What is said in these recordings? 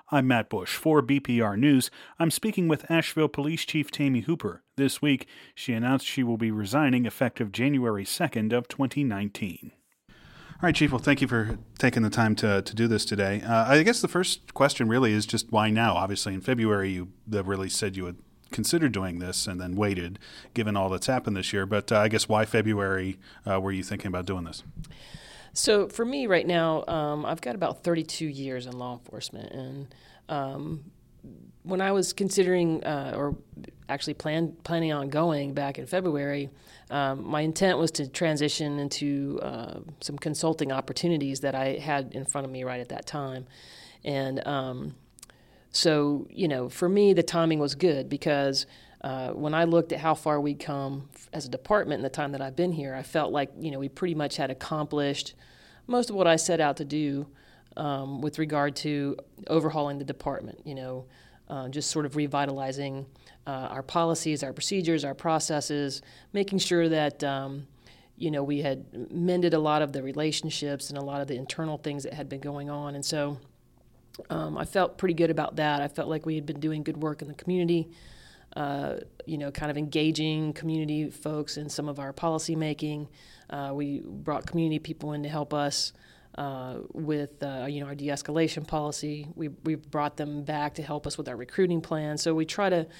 I'm Matt Bush. For BPR News, I'm speaking with Asheville Police Chief Tammy Hooper. This week, she announced she will be resigning effective January 2nd of 2019. All right, Chief, well, thank you for taking the time to do this today. I guess the first question really is just why now? Obviously, in February, you really said you would consider doing this and then waited, given all that's happened this year. But I guess why February were you thinking about doing this? So for me right now, I've got about 32 years in law enforcement. And when I was considering or actually planning on going back in February, my intent was to transition into some consulting opportunities that I had in front of me right at that time. And so, for me, the timing was good because when I looked at how far we'd come as a department in the time that I've been here, I felt like, we pretty much had accomplished most of what I set out to do with regard to overhauling the department, just sort of revitalizing our policies, our procedures, our processes, making sure that, we had mended a lot of the relationships and a lot of the internal things that had been going on. And so I felt pretty good about that. I felt like we had been doing good work in the community, kind of engaging community folks in some of our policy making. We brought community people in to help us with, our de-escalation policy. We brought them back to help us with our recruiting plan. So we try to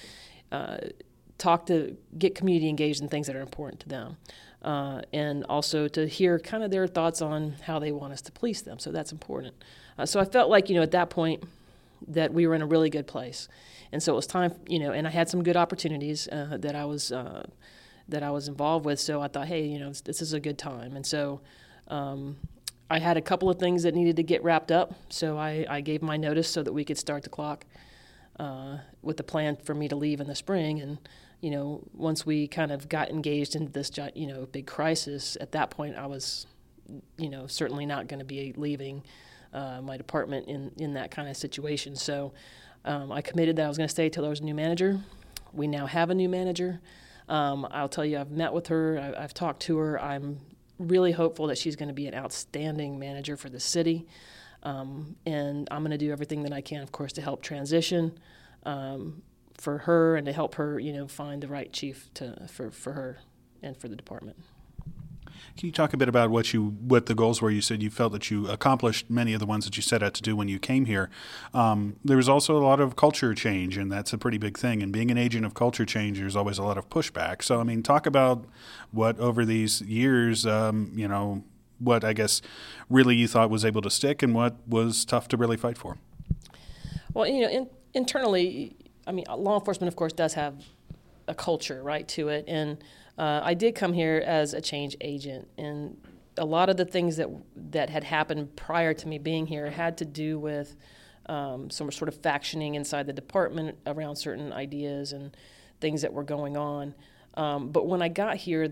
get community engaged in things that are important to them, and also to hear kind of their thoughts on how they want us to police them. So that's important. So I felt like, at that point that we were in a really good place. And so it was time, and I had some good opportunities that I was involved with. So I thought, hey, this is a good time. And so I had a couple of things that needed to get wrapped up. So I gave my notice so that we could start the clock with the plan for me to leave in the spring. And, once we kind of got engaged into this, big crisis, at that point I was, certainly not going to be leaving my department in that kind of situation. So I committed that I was going to stay till there was a new manager. We now have a new manager. I'll tell you, I've met with her. I've talked to her. I'm really hopeful that she's going to be an outstanding manager for the city. And I'm going to do everything that I can, of course, to help transition for her and to help her, find the right chief for her and for the department. Can you talk a bit about what the goals were? You said you felt that you accomplished many of the ones that you set out to do when you came here. There was also a lot of culture change, and that's a pretty big thing. And being an agent of culture change, there's always a lot of pushback. So, talk about what over these years, what I guess really you thought was able to stick and what was tough to really fight for. Well, internally, law enforcement, of course, does have a culture, right, to it. And I did come here as a change agent, and a lot of the things that had happened prior to me being here had to do with some sort of factioning inside the department around certain ideas and things that were going on. But when I got here,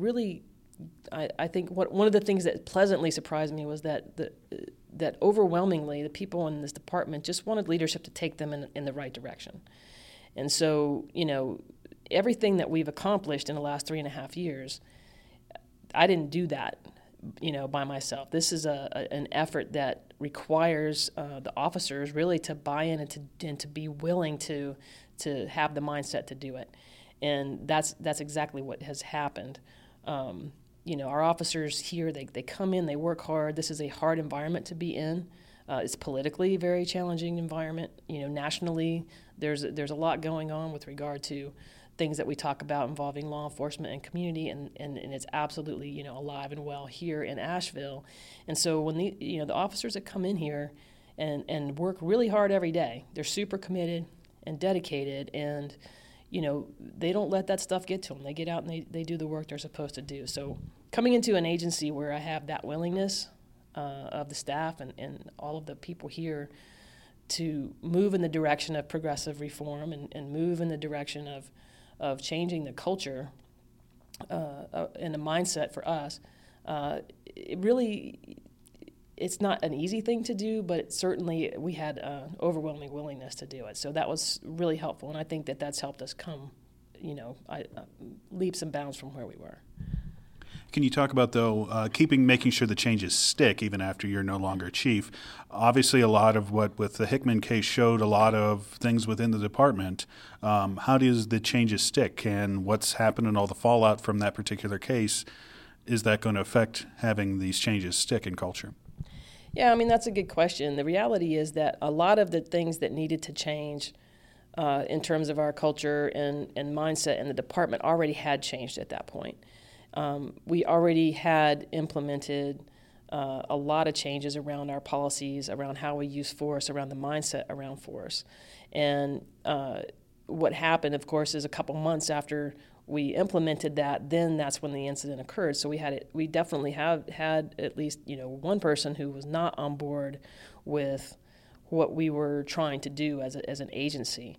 I think one of the things that pleasantly surprised me was that overwhelmingly the people in this department just wanted leadership to take them in the right direction. And so, everything that we've accomplished in the last 3.5 years, I didn't do that, by myself. This is an effort that requires the officers really to buy in and to be willing to have the mindset to do it. And that's exactly what has happened. Our officers here, they come in, they work hard. This is a hard environment to be in. It's politically a very challenging environment. Nationally, there's a lot going on with regard to things that we talk about involving law enforcement and community, and it's absolutely alive and well here in Asheville. And so when the officers that come in here and work really hard every day, they're super committed and dedicated, and they don't let that stuff get to them. They get out and they do the work they're supposed to do. So coming into an agency where I have that willingness of the staff and all of the people here to move in the direction of progressive reform and move in the direction of changing the culture and the mindset for us, it's not an easy thing to do, but certainly we had an overwhelming willingness to do it. So that was really helpful, and I think that that's helped us come, leaps and bounds from where we were. Can you talk about, though, making sure the changes stick even after you're no longer chief? Obviously, a lot of what with the Hickman case showed a lot of things within the department. How does the changes stick, and what's happened and all the fallout from that particular case? Is that going to affect having these changes stick in culture? Yeah, I mean, that's a good question. The reality is that a lot of the things that needed to change in terms of our culture and mindset in the department already had changed at that point. We already had implemented a lot of changes around our policies, around how we use force, around the mindset around force. And what happened, of course, is a couple months after we implemented that, then that's when the incident occurred. So we definitely have had at least one person who was not on board with what we were trying to do as an agency.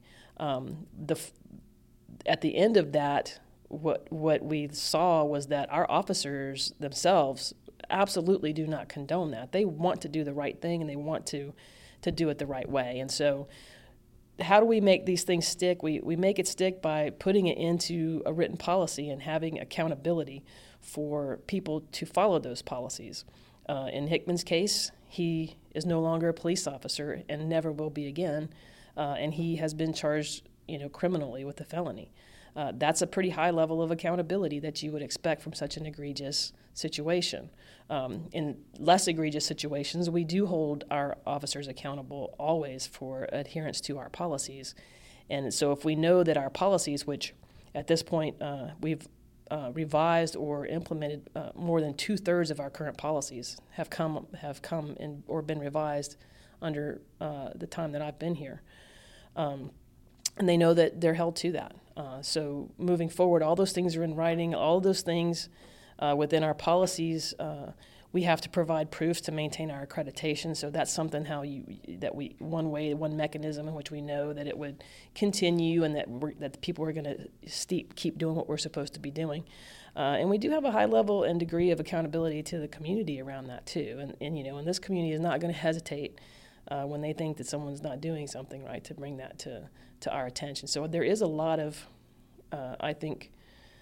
At the end of that, what we saw was that our officers themselves absolutely do not condone that. They want to do the right thing, and they want to do it the right way. And so how do we make these things stick? We make it stick by putting it into a written policy and having accountability for people to follow those policies. In Hickman's case, he is no longer a police officer and never will be again, and he has been charged criminally with a felony. That's a pretty high level of accountability that you would expect from such an egregious situation. In less egregious situations, we do hold our officers accountable always for adherence to our policies. And so if we know that our policies, which at this point we've revised or implemented more than 2/3 of our current policies have come in or been revised under the time that I've been here. And they know that they're held to that. So moving forward, all those things are in writing. All those things within our policies, we have to provide proofs to maintain our accreditation. So that's something one mechanism in which we know that it would continue and that the people are going to keep doing what we're supposed to be doing. And we do have a high level and degree of accountability to the community around that too. And this community is not going to hesitate when they think that someone's not doing something right to bring that to our attention. So there is a lot of, I think,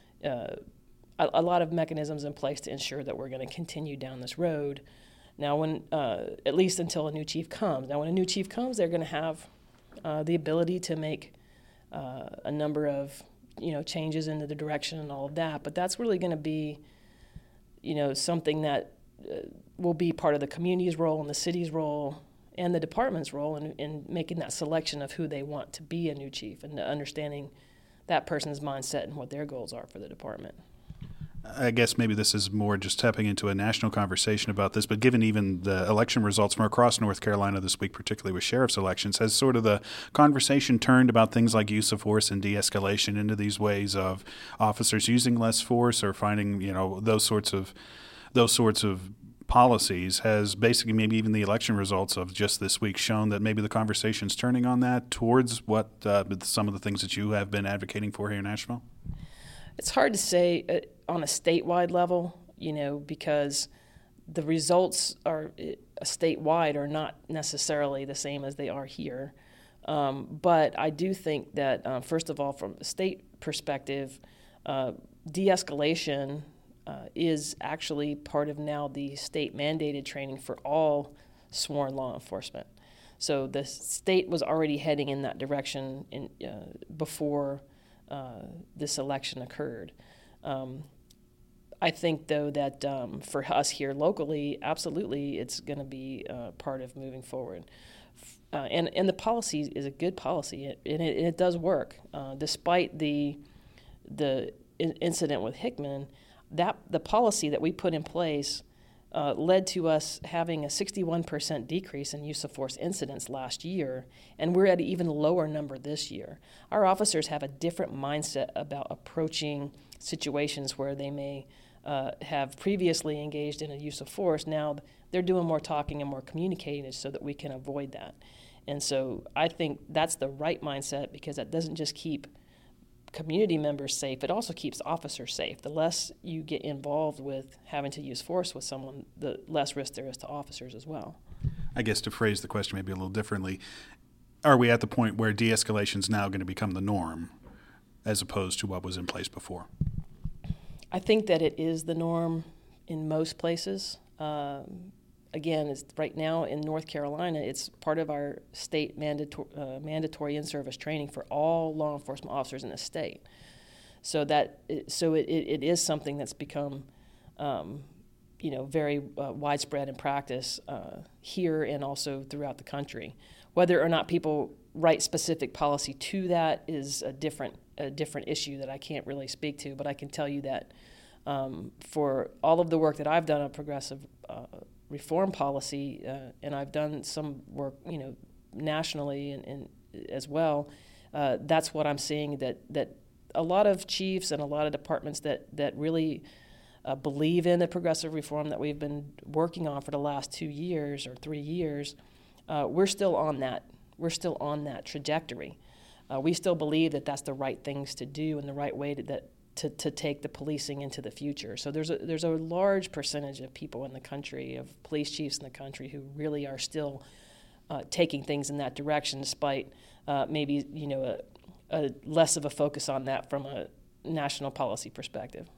a lot of mechanisms in place to ensure that we're going to continue down this road. Now, when at least until a new chief comes. Now, when a new chief comes, they're going to have the ability to make a number of changes into the direction and all of that. But that's really going to be something that will be part of the community's role and the city's role and the department's role in making that selection of who they want to be a new chief and understanding that person's mindset and what their goals are for the department. I guess maybe this is more just tapping into a national conversation about this, but given even the election results from across North Carolina this week, particularly with sheriff's elections, has sort of the conversation turned about things like use of force and de-escalation into these ways of officers using less force or finding, those sorts of policies? Has basically maybe even the election results of just this week shown that maybe the conversation's turning on that towards what some of the things that you have been advocating for here in Nashville? It's hard to say on a statewide level, because the results are statewide are not necessarily the same as they are here. But I do think that, first of all, from a state perspective, de-escalation is actually part of now the state-mandated training for all sworn law enforcement. So the state was already heading in that direction before this election occurred. I think, though, that for us here locally, absolutely, it's going to be part of moving forward. And the policy is a good policy, and it does work. Despite the incident with Hickman, the policy that we put in place led to us having a 61% decrease in use of force incidents last year, and we're at an even lower number this year. Our officers have a different mindset about approaching situations where they may have previously engaged in a use of force. Now they're doing more talking and more communicating so that we can avoid that. And so I think that's the right mindset, because that doesn't just keep community members safe, it also keeps officers safe. The less you get involved with having to use force with someone, the less risk there is to officers as well. I guess to phrase the question maybe a little differently, are we at the point where de-escalation is now going to become the norm as opposed to what was in place before? I think that it is the norm in most places. Again, it's right now in North Carolina, it's part of our state mandatory in-service training for all law enforcement officers in the state. So it is something that's become, very widespread in practice here and also throughout the country. Whether or not people write specific policy to that is a different issue that I can't really speak to. But I can tell you that for all of the work that I've done on progressive reform policy, and I've done some work, nationally and as well. That's what I'm seeing, that a lot of chiefs and a lot of departments that really believe in the progressive reform that we've been working on for the last 2 years or 3 years. We're still on that. We're still on that trajectory. We still believe that that's the right things to do and the right way to take the policing into the future. So there's a large percentage of people in the country, of police chiefs in the country, who really are still taking things in that direction, despite maybe a less of a focus on that from a national policy perspective.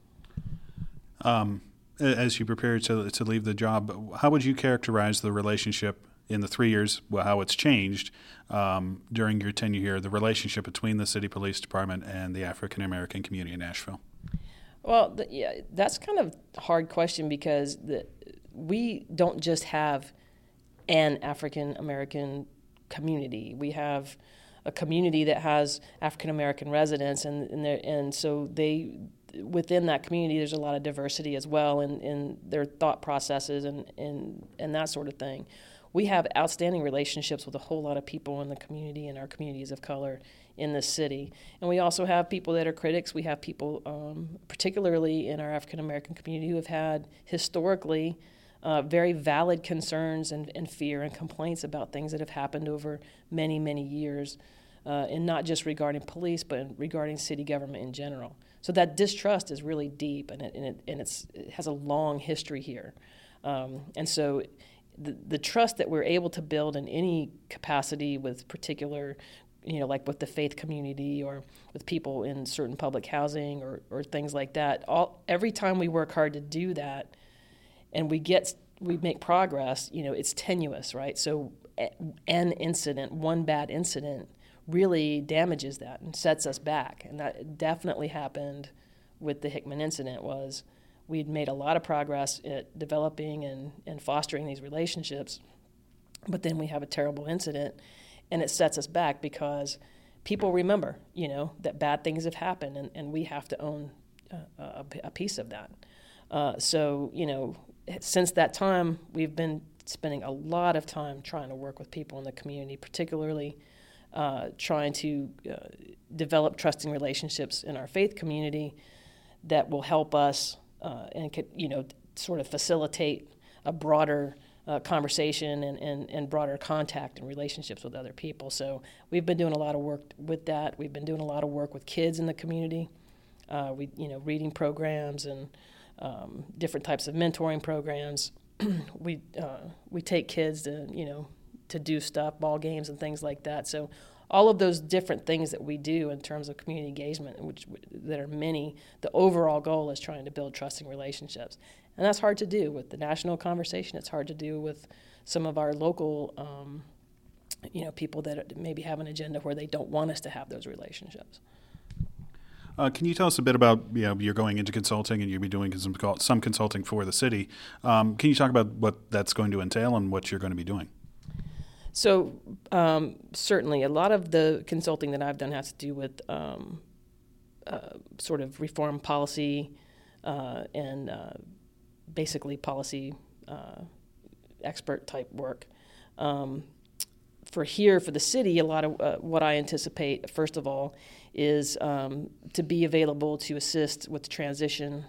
As you prepare to leave the job, how would you characterize the relationship in the 3 years, how it's changed during your tenure here, the relationship between the City Police Department and the African American community in Nashville? Well, that's kind of a hard question, because we don't just have an African American community. We have a community that has African American residents, and so within that community, there's a lot of diversity as well in their thought processes and that sort of thing. We have outstanding relationships with a whole lot of people in the community and our communities of color in this city. And we also have people that are critics. We have people, particularly in our African American community, who have had historically very valid concerns and fear and complaints about things that have happened over many, many years, and not just regarding police, but regarding city government in general. So that distrust is really deep, and it has a long history here. And so the trust that we're able to build in any capacity with particular, like with the faith community or with people in certain public housing or things like that, every time we work hard to do that and we make progress, it's tenuous, right? So one bad incident really damages that and sets us back. And that definitely happened with the Hickman incident. We'd made a lot of progress at developing and fostering these relationships, but then we have a terrible incident, and it sets us back because people remember, that bad things have happened, and we have to own a piece of that. Since that time, we've been spending a lot of time trying to work with people in the community, particularly trying to develop trusting relationships in our faith community that will help us and could, sort of facilitate a broader conversation and broader contact and relationships with other people. So we've been doing a lot of work with that. We've been doing a lot of work with kids in the community. Reading programs and different types of mentoring programs. We take kids to do stuff, ball games and things like that. So all of those different things that we do in terms of community engagement, that are many, the overall goal is trying to build trusting relationships. And that's hard to do with the national conversation. It's hard to do with some of our local, people that maybe have an agenda where they don't want us to have those relationships. Can you tell us a bit about, you're going into consulting and you'll be doing some consulting for the city. Can you talk about what that's going to entail and what you're going to be doing? So certainly a lot of the consulting that I've done has to do with sort of reform policy and basically policy expert type work. For the city, a lot of what I anticipate, first of all, is to be available to assist with the transition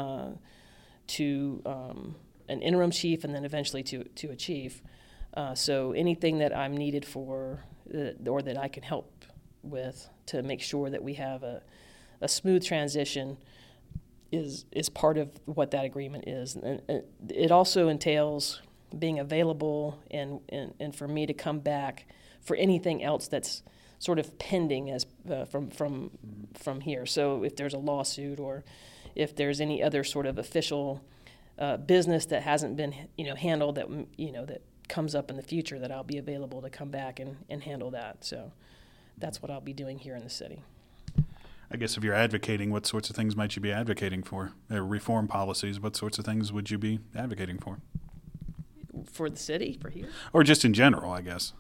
to an interim chief and then eventually to a chief. So anything that I'm needed for or that I can help with to make sure that we have a smooth transition is part of what that agreement is. And it also entails being available and for me to come back for anything else that's sort of pending as from here. So if there's a lawsuit or if there's any other sort of official business that hasn't been handled that that comes up in the future, that I'll be available to come back and handle that. So that's what I'll be doing here in the city. I guess if you're advocating, what sorts of things might you be advocating for? Reform policies, what sorts of things would you be advocating for? For the city, for here? Or just in general, I guess.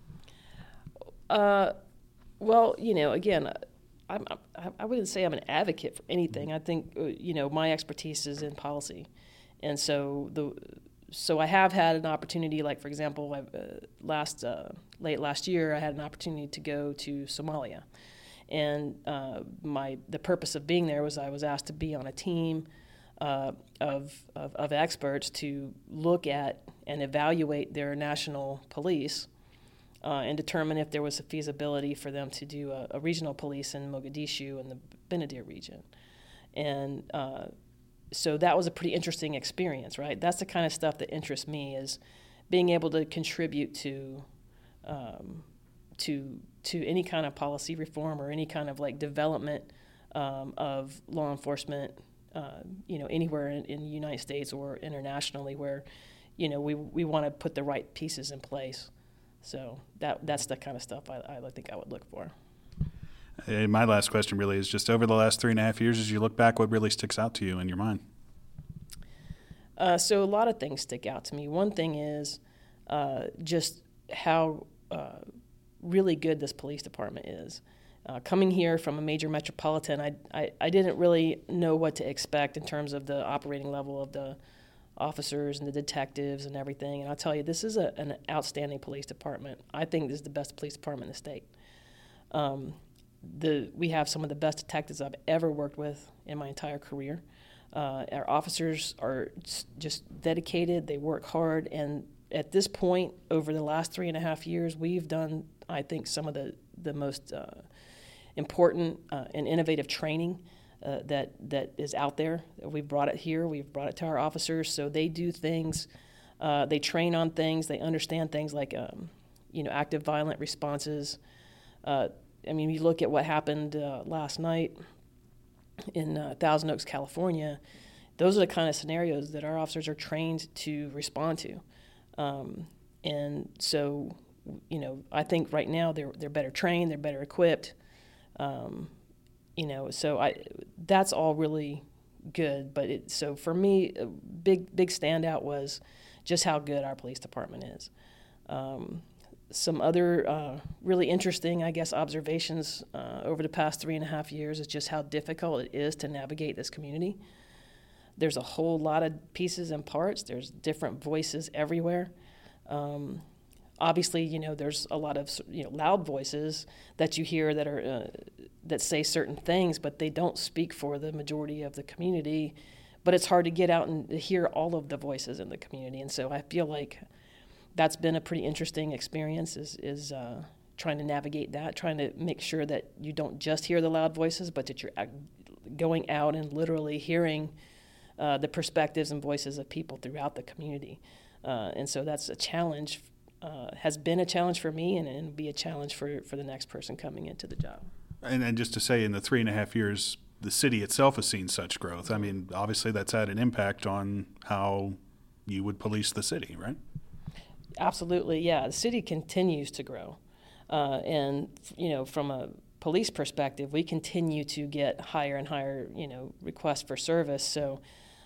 Well, again, I wouldn't say I'm an advocate for anything. I think, my expertise is in policy. And so I have had an opportunity, like, for example, late last year, I had an opportunity to go to Somalia. And the purpose of being there was I was asked to be on a team of experts to look at and evaluate their national police and determine if there was a feasibility for them to do a regional police in Mogadishu and the Benadir region. And so that was a pretty interesting experience, right? That's the kind of stuff that interests me, is being able to contribute to any kind of policy reform or any kind of development of law enforcement, anywhere in the United States or internationally, where we want to put the right pieces in place. So that's the kind of stuff I think I would look for. My last question really is just, over the last 3.5 years, as you look back, what really sticks out to you in your mind? So a lot of things stick out to me. One thing is just how really good this police department is. Coming here from a major metropolitan, I didn't really know what to expect in terms of the operating level of the officers and the detectives and everything. And I'll tell you, this is an outstanding police department. I think this is the best police department in the state. We have some of the best detectives I've ever worked with in my entire career. Our officers are just dedicated. They work hard. And at this point, over the last 3.5 years, we've done, I think, some of the most important and innovative training that is out there. We've brought it here. We've brought it to our officers, so they do things. They train on things. They understand things like, active violent responses. You look at what happened last night in Thousand Oaks, California. Those are the kind of scenarios that our officers are trained to respond to. And so, I think right now they're better trained, they're better equipped. So that's all really good. But so for me, a big standout was just how good our police department is. Some other really interesting, I guess, observations over the past 3.5 years is just how difficult it is to navigate this community. There's a whole lot of pieces and parts. There's different voices everywhere. Obviously, there's a lot of loud voices that you hear that are that say certain things, but they don't speak for the majority of the community. But it's hard to get out and hear all of the voices in the community, and so I feel like that's been a pretty interesting experience. Is trying to navigate that, trying to make sure that you don't just hear the loud voices, but that you're going out and literally hearing the perspectives and voices of people throughout the community. And so that's a challenge. Has been a challenge for me, and be a challenge for the next person coming into the job. And just to say, in the 3.5 years, the city itself has seen such growth. I mean, obviously that's had an impact on how you would police the city, right? Absolutely, yeah. The city continues to grow. And, from a police perspective, we continue to get higher and higher, requests for service. So,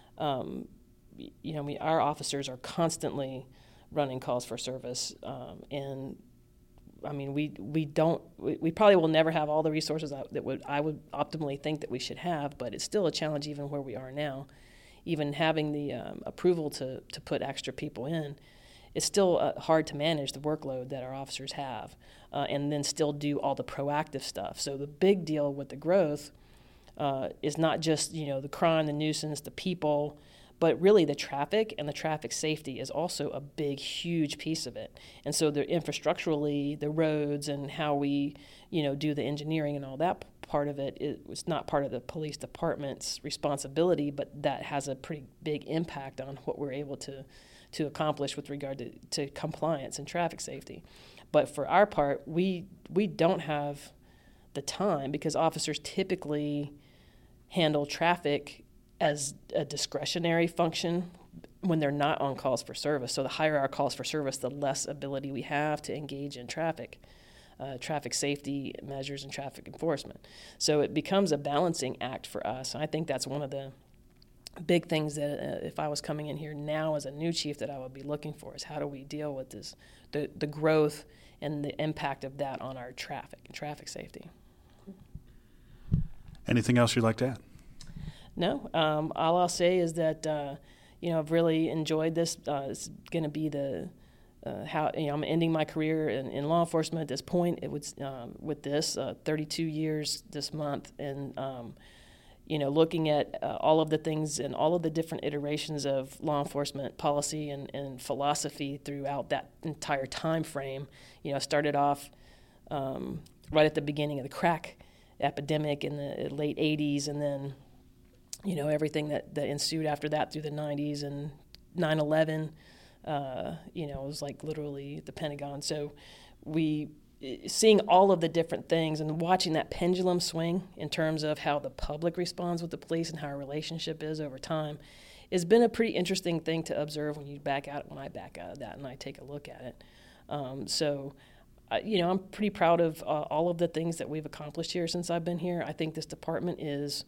our officers are constantly running calls for service, and we probably will never have all the resources that I would optimally think that we should have, but it's still a challenge even where we are now. Even having the approval to put extra people in, it's still hard to manage the workload that our officers have, and then still do all the proactive stuff. So the big deal with the growth is not just the crime, the nuisance, the people, but really the traffic and the traffic safety is also a big, huge piece of it. And so the infrastructurally, the roads and how we, do the engineering and all that part of it was not part of the police department's responsibility, but that has a pretty big impact on what we're able to accomplish with regard to compliance and traffic safety. But for our part, we don't have the time, because officers typically handle traffic as a discretionary function when they're not on calls for service. So the higher our calls for service, the less ability we have to engage in traffic safety measures and traffic enforcement. So it becomes a balancing act for us. And I think that's one of the big things that if I was coming in here now as a new chief that I would be looking for is how do we deal with this, the growth and the impact of that on our traffic and traffic safety. Anything else you'd like to add? No. All I'll say is that, I've really enjoyed this. It's going to be I'm ending my career in law enforcement at this point. It was with this 32 years this month, and looking at all of the things and all of the different iterations of law enforcement policy and philosophy throughout that entire time frame. Started off right at the beginning of the crack epidemic in the late 80s, and then everything that ensued after that through the 90s and 9/11. It was like literally the Pentagon. So seeing all of the different things and watching that pendulum swing in terms of how the public responds with the police and how our relationship is over time has been a pretty interesting thing to observe when I back out of that and I take a look at it. I'm pretty proud of all of the things that we've accomplished here since I've been here. I think this department is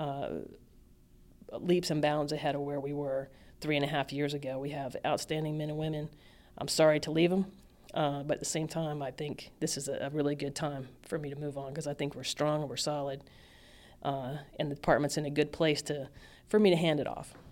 leaps and bounds ahead of where we were 3.5 years ago. We have outstanding men and women. I'm sorry to leave them, but at the same time, I think this is a really good time for me to move on because I think we're strong and we're solid, and the department's in a good place for me to hand it off.